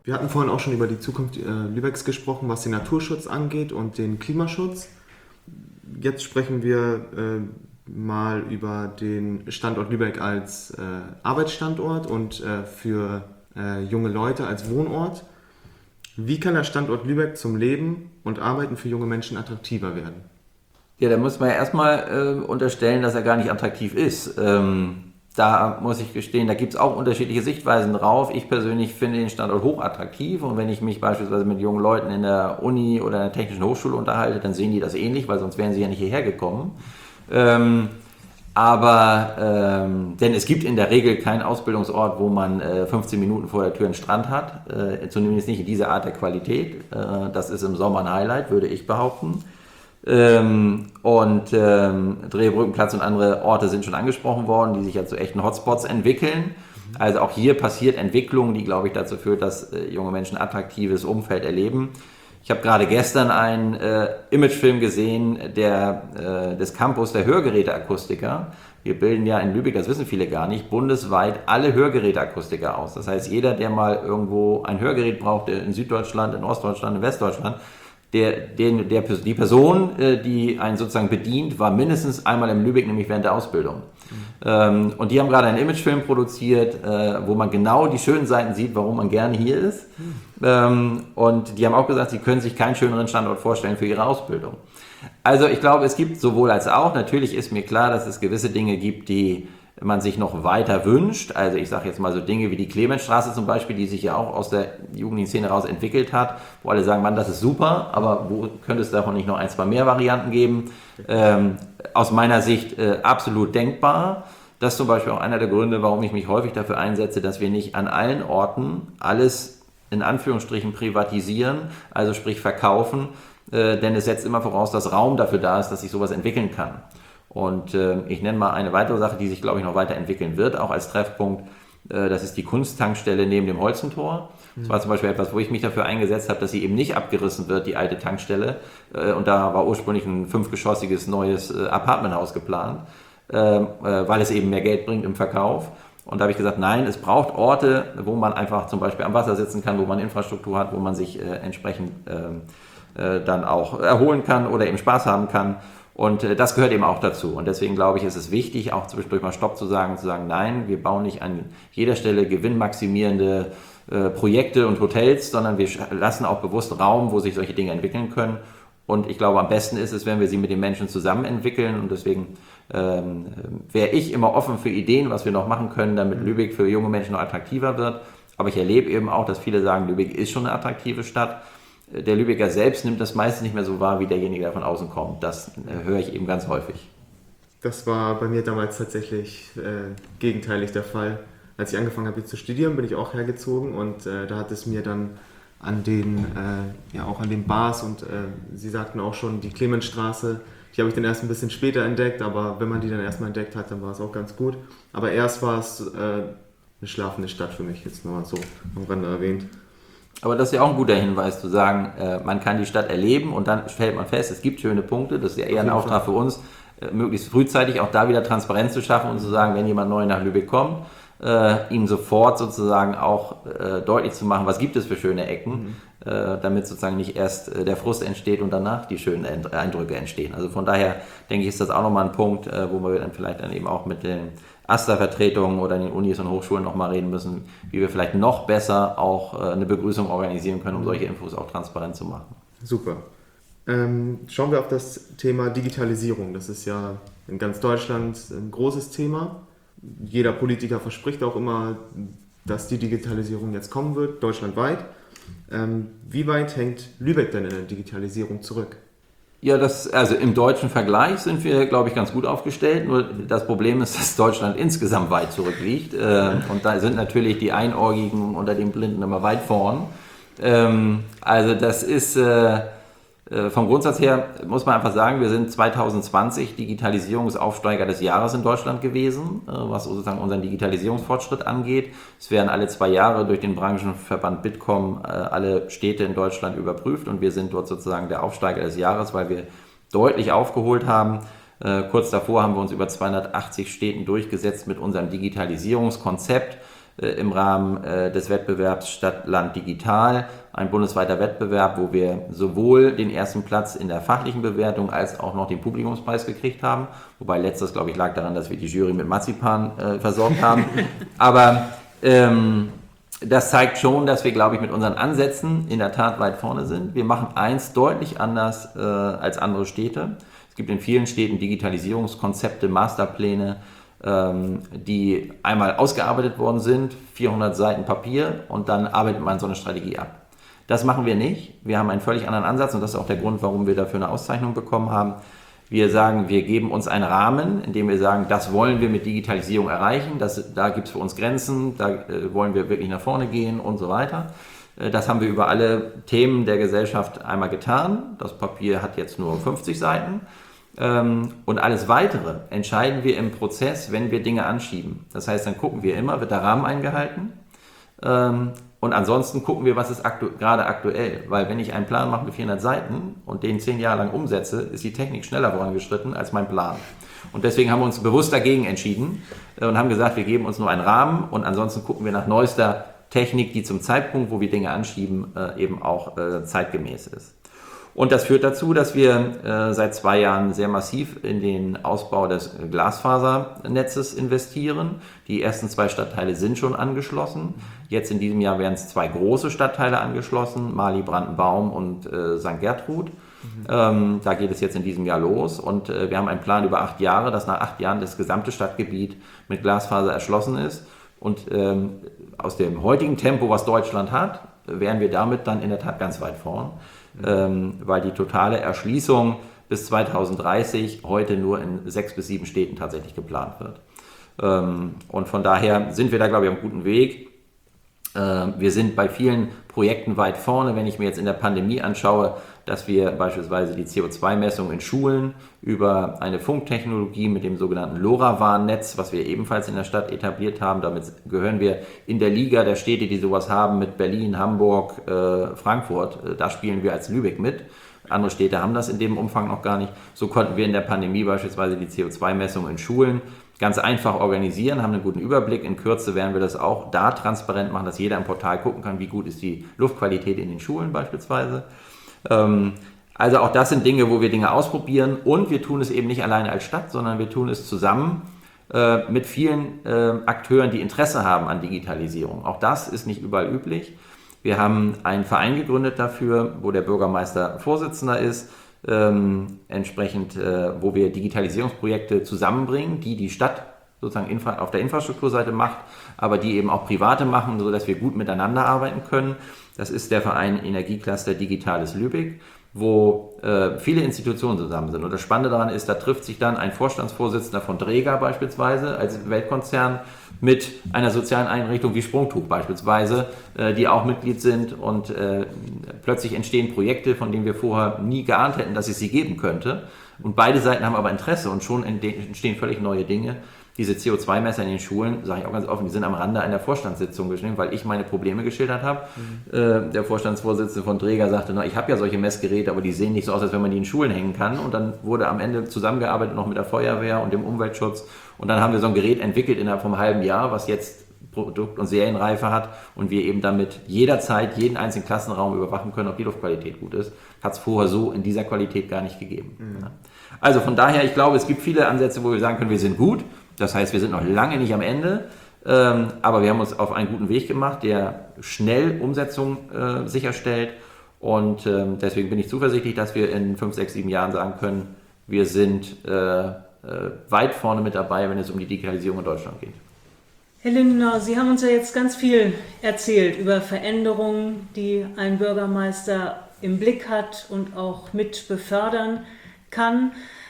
Wir hatten vorhin auch schon über die Zukunft Lübecks gesprochen, was den Naturschutz angeht und den Klimaschutz. Jetzt sprechen wir mal über den Standort Lübeck als Arbeitsstandort und für junge Leute als Wohnort. Wie kann der Standort Lübeck zum Leben und Arbeiten für junge Menschen attraktiver werden? Ja, da muss man ja erstmal unterstellen, dass er gar nicht attraktiv ist. Da muss ich gestehen, da gibt es auch unterschiedliche Sichtweisen drauf. Ich persönlich finde den Standort hochattraktiv und wenn ich mich beispielsweise mit jungen Leuten in der Uni oder in der Technischen Hochschule unterhalte, dann sehen die das ähnlich, weil sonst wären sie ja nicht hierher gekommen. Denn es gibt in der Regel keinen Ausbildungsort, wo man 15 Minuten vor der Tür einen Strand hat, zumindest nicht in dieser Art der Qualität. Das ist im Sommer ein Highlight, würde ich behaupten. Drehebrückenplatz und andere Orte sind schon angesprochen worden, die sich ja zu echten Hotspots entwickeln. Also auch hier passiert Entwicklung, die, glaube ich, dazu führt, dass junge Menschen ein attraktives Umfeld erleben. Ich habe gerade gestern einen Imagefilm gesehen des Campus der Hörgeräteakustiker. Wir bilden ja in Lübeck, das wissen viele gar nicht, bundesweit alle Hörgeräteakustiker aus. Das heißt, jeder, der mal irgendwo ein Hörgerät braucht, in Süddeutschland, in Ostdeutschland, in Westdeutschland, die Person, die einen sozusagen bedient, war mindestens einmal in Lübeck, nämlich während der Ausbildung. Und die haben gerade einen Imagefilm produziert, wo man genau die schönen Seiten sieht, warum man gerne hier ist. Und die haben auch gesagt, sie können sich keinen schöneren Standort vorstellen für ihre Ausbildung. Also ich glaube, es gibt sowohl als auch. Natürlich ist mir klar, dass es gewisse Dinge gibt, die man sich noch weiter wünscht. Also ich sage jetzt mal so Dinge wie die Clemensstraße zum Beispiel, die sich ja auch aus der jugendlichen Szene raus entwickelt hat, wo alle sagen, Mann, das ist super, aber wo könnte es davon nicht noch ein, zwei mehr Varianten geben? Aus meiner Sicht absolut denkbar. Das ist zum Beispiel auch einer der Gründe, warum ich mich häufig dafür einsetze, dass wir nicht an allen Orten alles in Anführungsstrichen privatisieren, also sprich verkaufen, denn es setzt immer voraus, dass Raum dafür da ist, dass sich sowas entwickeln kann. Und ich nenne mal eine weitere Sache, die sich, glaube ich, noch weiterentwickeln wird, auch als Treffpunkt. Das ist die Kunsttankstelle neben dem Holzentor. Das war zum Beispiel etwas, wo ich mich dafür eingesetzt habe, dass sie eben nicht abgerissen wird, die alte Tankstelle. Und da war ursprünglich ein 5-geschossiges neues Apartmenthaus geplant, weil es eben mehr Geld bringt im Verkauf. Und da habe ich gesagt, nein, es braucht Orte, wo man einfach zum Beispiel am Wasser sitzen kann, wo man Infrastruktur hat, wo man sich entsprechend dann auch erholen kann oder eben Spaß haben kann. Und das gehört eben auch dazu. Und deswegen glaube ich, ist es wichtig, auch zwischendurch mal Stopp zu sagen, nein, wir bauen nicht an jeder Stelle gewinnmaximierende Projekte und Hotels, sondern wir lassen auch bewusst Raum, wo sich solche Dinge entwickeln können. Und ich glaube, am besten ist es, wenn wir sie mit den Menschen zusammen entwickeln. Und deswegen wäre ich immer offen für Ideen, was wir noch machen können, damit Lübeck für junge Menschen noch attraktiver wird. Aber ich erlebe eben auch, dass viele sagen, Lübeck ist schon eine attraktive Stadt. Der Lübecker selbst nimmt das meistens nicht mehr so wahr, wie derjenige, der von außen kommt. Das höre ich eben ganz häufig. Das war bei mir damals tatsächlich gegenteilig der Fall. Als ich angefangen habe zu studieren, bin ich auch hergezogen und da hat es mir dann an den Bars und Sie sagten auch schon, die Clemensstraße, die habe ich dann erst ein bisschen später entdeckt, aber wenn man die dann erstmal entdeckt hat, dann war es auch ganz gut. Aber erst war es eine schlafende Stadt für mich, jetzt nur so am Rande erwähnt. Aber das ist ja auch ein guter Hinweis, zu sagen, man kann die Stadt erleben und dann stellt man fest, es gibt schöne Punkte. Das ist ja eher ein Auftrag für uns, möglichst frühzeitig auch da wieder Transparenz zu schaffen und zu sagen, wenn jemand neu nach Lübeck kommt, ihm sofort sozusagen auch deutlich zu machen, was gibt es für schöne Ecken, damit sozusagen nicht erst der Frust entsteht und danach die schönen Eindrücke entstehen. Also von daher denke ich, ist das auch nochmal ein Punkt, wo wir dann vielleicht dann eben auch mit den AStA-Vertretungen oder in den Unis und Hochschulen nochmal reden müssen, wie wir vielleicht noch besser auch eine Begrüßung organisieren können, um solche Infos auch transparent zu machen. Super. Schauen wir auf das Thema Digitalisierung. Das ist ja in ganz Deutschland ein großes Thema. Jeder Politiker verspricht auch immer, dass die Digitalisierung jetzt kommen wird, deutschlandweit. Wie weit hängt Lübeck denn in der Digitalisierung zurück? Ja, also im deutschen Vergleich sind wir, glaube ich, ganz gut aufgestellt. Nur das Problem ist, dass Deutschland insgesamt weit zurückliegt. Und da sind natürlich die Einäugigen unter den Blinden immer weit vorn. Also das ist vom Grundsatz her, muss man einfach sagen, wir sind 2020 Digitalisierungsaufsteiger des Jahres in Deutschland gewesen, was sozusagen unseren Digitalisierungsfortschritt angeht. Es werden alle 2 Jahre durch den Branchenverband Bitkom alle Städte in Deutschland überprüft und wir sind dort sozusagen der Aufsteiger des Jahres, weil wir deutlich aufgeholt haben. Kurz davor haben wir uns über 280 Städten durchgesetzt mit unserem Digitalisierungskonzept. im Rahmen des Wettbewerbs Stadt-Land Digital, ein bundesweiter Wettbewerb, wo wir sowohl den ersten Platz in der fachlichen Bewertung als auch noch den Publikumspreis gekriegt haben. Wobei letztes, glaube ich, lag daran, dass wir die Jury mit Marzipan versorgt haben. Aber das zeigt schon, dass wir, glaube ich, mit unseren Ansätzen in der Tat weit vorne sind. Wir machen eins deutlich anders als andere Städte. Es gibt in vielen Städten Digitalisierungskonzepte, Masterpläne, die einmal ausgearbeitet worden sind, 400 Seiten Papier, und dann arbeitet man so eine Strategie ab. Das machen wir nicht. Wir haben einen völlig anderen Ansatz, und das ist auch der Grund, warum wir dafür eine Auszeichnung bekommen haben. Wir sagen, wir geben uns einen Rahmen, in dem wir sagen, das wollen wir mit Digitalisierung erreichen, da gibt es für uns Grenzen, da wollen wir wirklich nach vorne gehen und so weiter. Das haben wir über alle Themen der Gesellschaft einmal getan. Das Papier hat jetzt nur 50 Seiten. Und alles Weitere entscheiden wir im Prozess, wenn wir Dinge anschieben. Das heißt, dann gucken wir immer, wird der Rahmen eingehalten? Und ansonsten gucken wir, was ist gerade aktuell. Weil wenn ich einen Plan mache mit 400 Seiten und den 10 Jahre lang umsetze, ist die Technik schneller vorangeschritten als mein Plan. Und deswegen haben wir uns bewusst dagegen entschieden und haben gesagt, wir geben uns nur einen Rahmen und ansonsten gucken wir nach neuester Technik, die zum Zeitpunkt, wo wir Dinge anschieben, eben auch zeitgemäß ist. Und das führt dazu, dass wir seit 2 Jahren sehr massiv in den Ausbau des Glasfasernetzes investieren. Die ersten 2 Stadtteile sind schon angeschlossen. Jetzt in diesem Jahr werden es 2 große Stadtteile angeschlossen, Mali-Brandenbaum und St. Gertrud. Da geht es jetzt in diesem Jahr los. Und wir haben einen Plan über 8 Jahre, dass nach 8 Jahren das gesamte Stadtgebiet mit Glasfaser erschlossen ist. Und aus dem heutigen Tempo, was Deutschland hat, wären wir damit dann in der Tat ganz weit vorn. Weil die totale Erschließung bis 2030 heute nur in 6 bis 7 Städten tatsächlich geplant wird. Und von daher sind wir da, glaube ich, auf einem guten Weg. Wir sind bei vielen Projekten weit vorne. Wenn ich mir jetzt in der Pandemie anschaue, dass wir beispielsweise die CO2-Messung in Schulen über eine Funktechnologie mit dem sogenannten LoRaWAN-Netz, was wir ebenfalls in der Stadt etabliert haben, damit gehören wir in der Liga der Städte, die sowas haben, mit Berlin, Hamburg, Frankfurt. Da spielen wir als Lübeck mit. Andere Städte haben das in dem Umfang noch gar nicht. So konnten wir in der Pandemie beispielsweise die CO2-Messung in Schulen ganz einfach organisieren, haben einen guten Überblick. In Kürze werden wir das auch da transparent machen, dass jeder im Portal gucken kann, wie gut ist die Luftqualität in den Schulen beispielsweise. Also auch das sind Dinge, wo wir Dinge ausprobieren, und wir tun es eben nicht alleine als Stadt, sondern wir tun es zusammen mit vielen Akteuren, die Interesse haben an Digitalisierung. Auch das ist nicht überall üblich. Wir haben einen Verein gegründet dafür, wo der Bürgermeister Vorsitzender ist, entsprechend, wo wir Digitalisierungsprojekte zusammenbringen, die Stadt sozusagen auf der Infrastrukturseite macht, aber die eben auch Private machen, sodass wir gut miteinander arbeiten können. Das ist der Verein Energiecluster Digitales Lübeck, wo viele Institutionen zusammen sind. Und das Spannende daran ist, da trifft sich dann ein Vorstandsvorsitzender von Dräger beispielsweise als Weltkonzern mit einer sozialen Einrichtung wie Sprungtuch beispielsweise, die auch Mitglied sind, und plötzlich entstehen Projekte, von denen wir vorher nie geahnt hätten, dass es sie geben könnte. Und beide Seiten haben aber Interesse, und schon entstehen völlig neue Dinge. Diese CO2-Messer in den Schulen, sage ich auch ganz offen, die sind am Rande einer Vorstandssitzung geschrieben, weil ich meine Probleme geschildert habe. Der Vorstandsvorsitzende von Dräger sagte, na, ich habe ja solche Messgeräte, aber die sehen nicht so aus, als wenn man die in Schulen hängen kann. Und dann wurde am Ende zusammengearbeitet noch mit der Feuerwehr und dem Umweltschutz. Und dann haben wir so ein Gerät entwickelt innerhalb von einem halben Jahr, was jetzt Produkt- und Serienreife hat, und wir eben damit jederzeit jeden einzelnen Klassenraum überwachen können, ob die Luftqualität gut ist. Hat es vorher so in dieser Qualität gar nicht gegeben. Ja. Also von daher, ich glaube, es gibt viele Ansätze, wo wir sagen können, wir sind gut. Das heißt, wir sind noch lange nicht am Ende, aber wir haben uns auf einen guten Weg gemacht, der schnell Umsetzung sicherstellt, und deswegen bin ich zuversichtlich, dass wir in 5, 6, 7 Jahren sagen können, wir sind weit vorne mit dabei, wenn es um die Digitalisierung in Deutschland geht. Herr Lindenau, Sie haben uns ja jetzt ganz viel erzählt über Veränderungen, die ein Bürgermeister im Blick hat und auch mit befördern kann.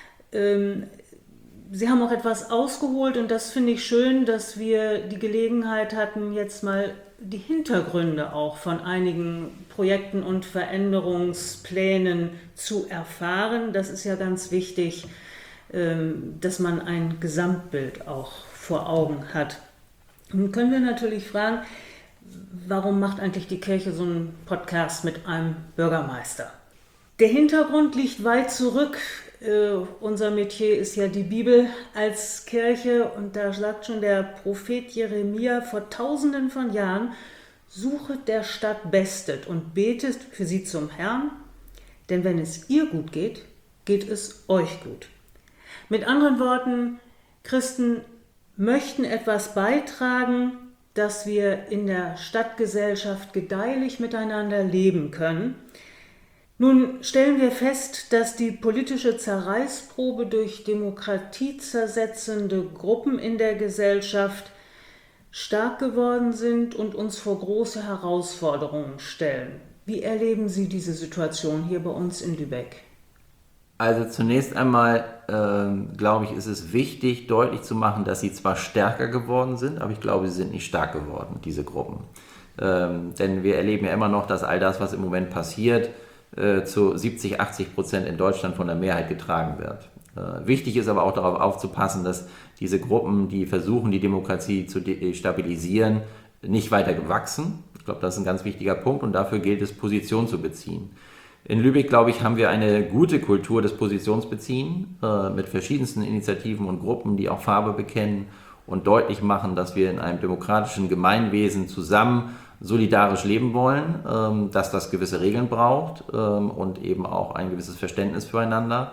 Sie haben auch etwas ausgeholt, und das finde ich schön, dass wir die Gelegenheit hatten, jetzt mal die Hintergründe auch von einigen Projekten und Veränderungsplänen zu erfahren. Das ist ja ganz wichtig, dass man ein Gesamtbild auch vor Augen hat. Nun können wir natürlich fragen, warum macht eigentlich die Kirche so einen Podcast mit einem Bürgermeister? Der Hintergrund liegt weit zurück. unser Metier ist ja die Bibel als Kirche und da sagt schon der Prophet Jeremia vor tausenden von Jahren, suchet der Stadt Bestet und betet für sie zum Herrn, denn wenn es ihr gut geht, geht es euch gut. Mit anderen Worten, Christen möchten etwas beitragen, dass wir in der Stadtgesellschaft gedeihlich miteinander leben können. Nun stellen wir fest, dass die politische Zerreißprobe durch demokratiezersetzende Gruppen in der Gesellschaft stark geworden sind und uns vor große Herausforderungen stellen. Wie erleben Sie diese Situation hier bei uns in Lübeck? Also zunächst einmal, glaube ich, ist es wichtig, deutlich zu machen, dass sie zwar stärker geworden sind, aber ich glaube, sie sind nicht stark geworden, diese Gruppen. Denn wir erleben ja immer noch, dass all das, was im Moment passiert, zu 70-80% in Deutschland von der Mehrheit getragen wird. Wichtig ist aber auch darauf aufzupassen, dass diese Gruppen, die versuchen, die Demokratie zu stabilisieren, nicht weiter wachsen. Ich glaube, das ist ein ganz wichtiger Punkt und dafür gilt es, Position zu beziehen. In Lübeck, glaube ich, haben wir eine gute Kultur des Positionsbeziehens mit verschiedensten Initiativen und Gruppen, die auch Farbe bekennen und deutlich machen, dass wir in einem demokratischen Gemeinwesen zusammen solidarisch leben wollen, dass das gewisse Regeln braucht und eben auch ein gewisses Verständnis füreinander.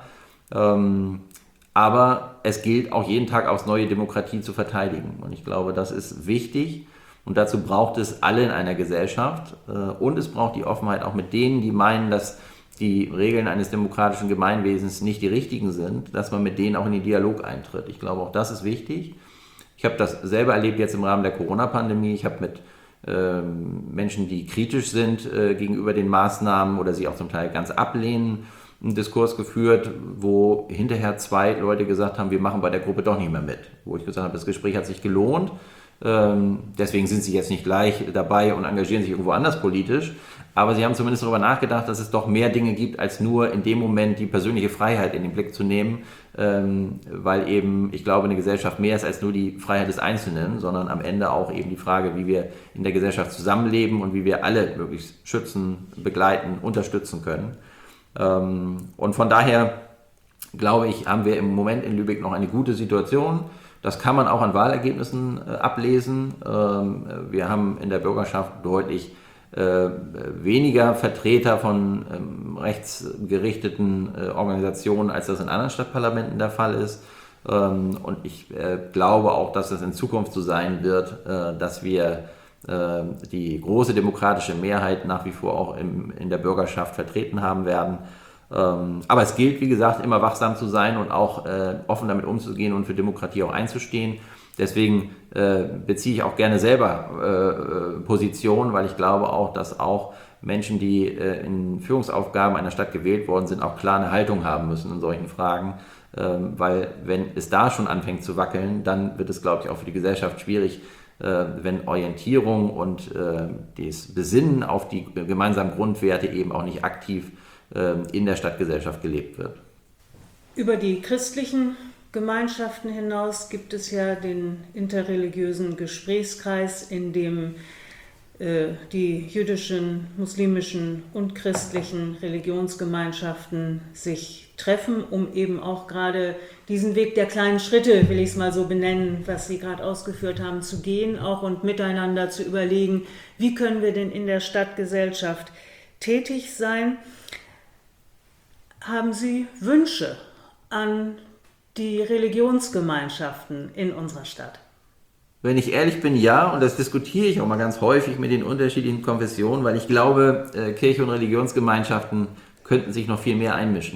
Aber es gilt auch jeden Tag aufs neue Demokratie zu verteidigen. Und ich glaube, das ist wichtig. Und dazu braucht es alle in einer Gesellschaft. Und es braucht die Offenheit auch mit denen, die meinen, dass die Regeln eines demokratischen Gemeinwesens nicht die richtigen sind, dass man mit denen auch in den Dialog eintritt. Ich glaube, auch das ist wichtig. Ich habe das selber erlebt jetzt im Rahmen der Corona-Pandemie. Ich habe mit Menschen, die kritisch sind gegenüber den Maßnahmen oder sie auch zum Teil ganz ablehnen, einen Diskurs geführt, wo hinterher 2 Leute gesagt haben, wir machen bei der Gruppe doch nicht mehr mit. Wo ich gesagt habe, das Gespräch hat sich gelohnt, deswegen sind sie jetzt nicht gleich dabei und engagieren sich irgendwo anders politisch, aber sie haben zumindest darüber nachgedacht, dass es doch mehr Dinge gibt, als nur in dem Moment die persönliche Freiheit in den Blick zu nehmen, weil eben, ich glaube, eine Gesellschaft mehr ist als nur die Freiheit des Einzelnen, sondern am Ende auch eben die Frage, wie wir in der Gesellschaft zusammenleben und wie wir alle möglichst schützen, begleiten, unterstützen können. Und von daher, glaube ich, haben wir im Moment in Lübeck noch eine gute Situation. Das kann man auch an Wahlergebnissen ablesen. Wir haben in der Bürgerschaft deutlich weniger Vertreter von rechtsgerichteten Organisationen, als das in anderen Stadtparlamenten der Fall ist. Und ich glaube auch, dass es in Zukunft so sein wird, dass wir die große demokratische Mehrheit nach wie vor auch in der Bürgerschaft vertreten haben werden. Aber es gilt, wie gesagt, immer wachsam zu sein und auch offen damit umzugehen und für Demokratie auch einzustehen. Deswegen beziehe ich auch gerne selber Position, weil ich glaube auch, dass auch Menschen, die in Führungsaufgaben einer Stadt gewählt worden sind, auch klar eine Haltung haben müssen in solchen Fragen. Weil wenn es da schon anfängt zu wackeln, dann wird es, glaube ich, auch für die Gesellschaft schwierig, wenn Orientierung und das Besinnen auf die gemeinsamen Grundwerte eben auch nicht aktiv in der Stadtgesellschaft gelebt wird. Über die christlichen Gemeinschaften hinaus gibt es ja den interreligiösen Gesprächskreis, in dem die jüdischen, muslimischen und christlichen Religionsgemeinschaften sich treffen, um eben auch gerade diesen Weg der kleinen Schritte, will ich es mal so benennen, was Sie gerade ausgeführt haben, zu gehen auch und miteinander zu überlegen, wie können wir denn in der Stadtgesellschaft tätig sein. Haben Sie Wünsche an die Religionsgemeinschaften in unserer Stadt? Wenn ich ehrlich bin, ja, und das diskutiere ich auch mal ganz häufig mit den unterschiedlichen Konfessionen, weil ich glaube, Kirche und Religionsgemeinschaften könnten sich noch viel mehr einmischen.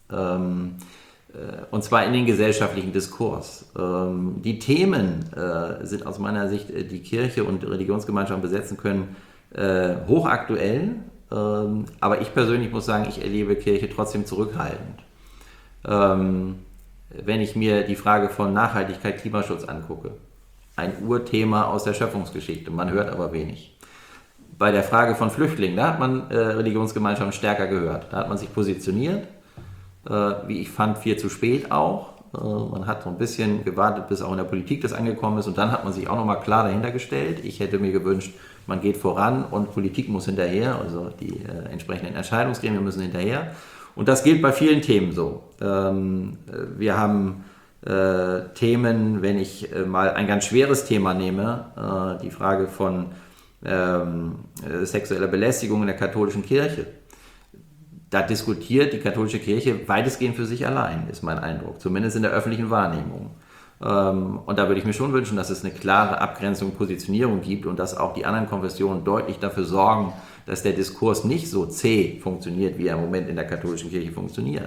Und zwar in den gesellschaftlichen Diskurs. Die Themen sind aus meiner Sicht, die Kirche und Religionsgemeinschaften besetzen können, hochaktuell. Aber ich persönlich muss sagen, ich erlebe Kirche trotzdem zurückhaltend. Wenn ich mir die Frage von Nachhaltigkeit, Klimaschutz angucke, ein Urthema aus der Schöpfungsgeschichte, man hört aber wenig. Bei der Frage von Flüchtlingen, da hat man Religionsgemeinschaften stärker gehört. Da hat man sich positioniert, wie ich fand, viel zu spät auch. Man hat so ein bisschen gewartet, bis auch in der Politik das angekommen ist und dann hat man sich auch nochmal klar dahinter gestellt. Ich hätte mir gewünscht, man geht voran und Politik muss hinterher, also die entsprechenden Entscheidungsgremien müssen hinterher. Und das gilt bei vielen Themen so. Wir haben Themen, wenn ich mal ein ganz schweres Thema nehme, die Frage von sexueller Belästigung in der katholischen Kirche. Da diskutiert die katholische Kirche weitestgehend für sich allein, ist mein Eindruck, zumindest in der öffentlichen Wahrnehmung. Und da würde ich mir schon wünschen, dass es eine klare Abgrenzung, Positionierung gibt und dass auch die anderen Konfessionen deutlich dafür sorgen, dass der Diskurs nicht so zäh funktioniert, wie er im Moment in der katholischen Kirche funktioniert.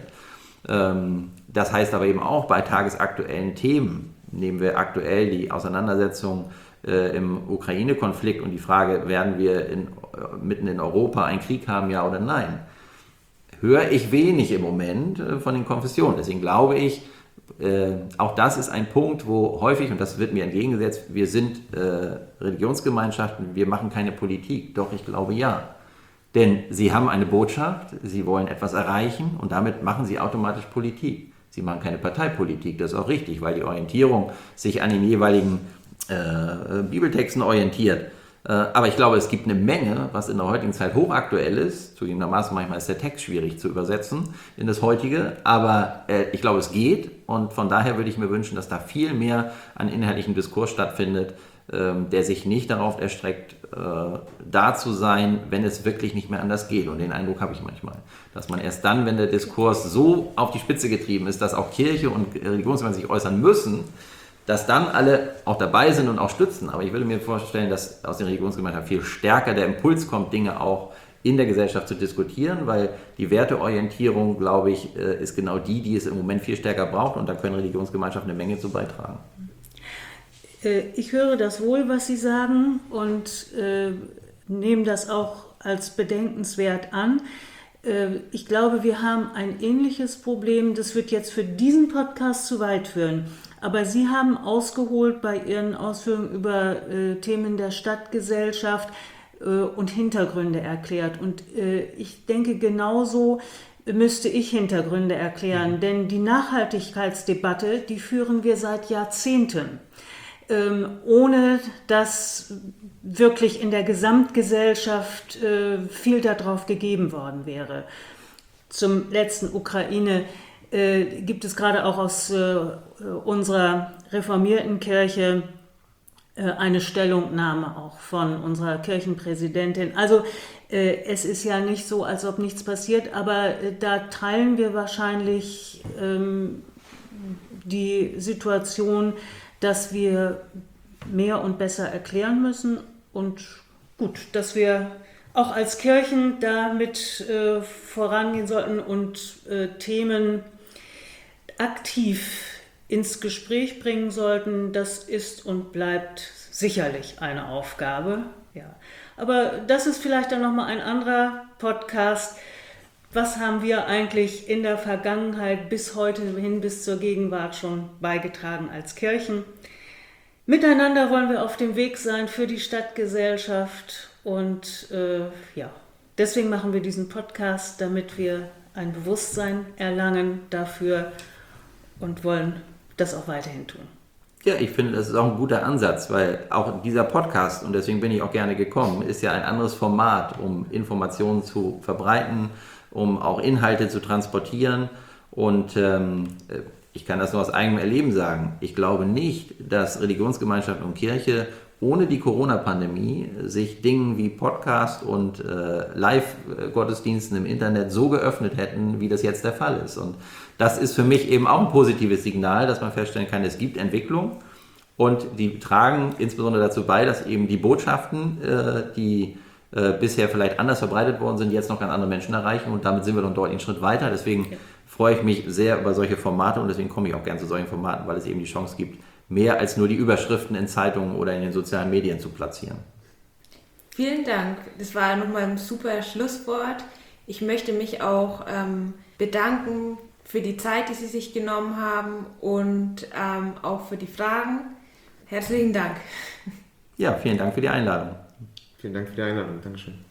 Das heißt aber eben auch bei tagesaktuellen Themen, nehmen wir aktuell die Auseinandersetzung im Ukraine-Konflikt und die Frage, werden wir mitten in Europa einen Krieg haben, ja oder nein, höre ich wenig im Moment von den Konfessionen. Deswegen glaube ich, auch das ist ein Punkt, wo häufig, und das wird mir entgegengesetzt, wir sind Religionsgemeinschaften, wir machen keine Politik. Doch, ich glaube ja. Denn sie haben eine Botschaft, sie wollen etwas erreichen und damit machen sie automatisch Politik. Sie machen keine Parteipolitik, das ist auch richtig, weil die Orientierung sich an den jeweiligen Bibeltexten orientiert. Aber ich glaube, es gibt eine Menge, was in der heutigen Zeit hochaktuell ist. Zugegebenermaßen manchmal ist der Text schwierig zu übersetzen in das heutige, aber ich glaube, es geht und von daher würde ich mir wünschen, dass da viel mehr an inhaltlichem Diskurs stattfindet, der sich nicht darauf erstreckt, da zu sein, wenn es wirklich nicht mehr anders geht. Und den Eindruck habe ich manchmal, dass man erst dann, wenn der Diskurs so auf die Spitze getrieben ist, dass auch Kirche und Religionsgemeinschaften sich äußern müssen, dass dann alle auch dabei sind und auch stützen. Aber ich würde mir vorstellen, dass aus den Religionsgemeinschaften viel stärker der Impuls kommt, Dinge auch in der Gesellschaft zu diskutieren, weil die Werteorientierung, glaube ich, ist genau die es im Moment viel stärker braucht und da können Religionsgemeinschaften eine Menge zu beitragen. Ich höre das wohl, was Sie sagen und nehme das auch als bedenkenswert an. Ich glaube, wir haben ein ähnliches Problem, das wird jetzt für diesen Podcast zu weit führen. Aber Sie haben ausgeholt bei Ihren Ausführungen über Themen der Stadtgesellschaft und Hintergründe erklärt. Und ich denke, genauso müsste ich Hintergründe erklären. Denn die Nachhaltigkeitsdebatte, die führen wir seit Jahrzehnten. Ohne dass wirklich in der Gesamtgesellschaft viel darauf gegeben worden wäre. Zum letzten Ukraine gibt es gerade auch aus unserer reformierten Kirche eine Stellungnahme auch von unserer Kirchenpräsidentin. Also es ist ja nicht so, als ob nichts passiert, aber da teilen wir wahrscheinlich die Situation, dass wir mehr und besser erklären müssen und gut, dass wir auch als Kirchen damit vorangehen sollten und Themen aktiv ins Gespräch bringen sollten, das ist und bleibt sicherlich eine Aufgabe. Ja. Aber das ist vielleicht dann nochmal ein anderer Podcast. Was haben wir eigentlich in der Vergangenheit bis heute hin, bis zur Gegenwart schon beigetragen als Kirchen? Miteinander wollen wir auf dem Weg sein für die Stadtgesellschaft und deswegen machen wir diesen Podcast, damit wir ein Bewusstsein erlangen dafür und wollen das auch weiterhin tun. Ja, ich finde, das ist auch ein guter Ansatz, weil auch dieser Podcast, und deswegen bin ich auch gerne gekommen, ist ja ein anderes Format, um Informationen zu verbreiten, um auch Inhalte zu transportieren. Und ich kann das nur aus eigenem Erleben sagen. Ich glaube nicht, dass Religionsgemeinschaft und Kirche ohne die Corona-Pandemie sich Dingen wie Podcast und Live-Gottesdiensten im Internet so geöffnet hätten, wie das jetzt der Fall ist. Und das ist für mich eben auch ein positives Signal, dass man feststellen kann, es gibt Entwicklung und die tragen insbesondere dazu bei, dass eben die Botschaften, die bisher vielleicht anders verbreitet worden sind, jetzt noch ganz andere Menschen erreichen und damit sind wir dann deutlich einen Schritt weiter. Deswegen freue ich mich sehr über solche Formate und deswegen komme ich auch gern zu solchen Formaten, weil es eben die Chance gibt, mehr als nur die Überschriften in Zeitungen oder in den sozialen Medien zu platzieren. Vielen Dank. Das war nochmal ein super Schlusswort. Ich möchte mich auch bedanken für die Zeit, die Sie sich genommen haben und auch für die Fragen. Herzlichen Dank. Ja, vielen Dank für die Einladung. Vielen Dank für die Einladung. Dankeschön.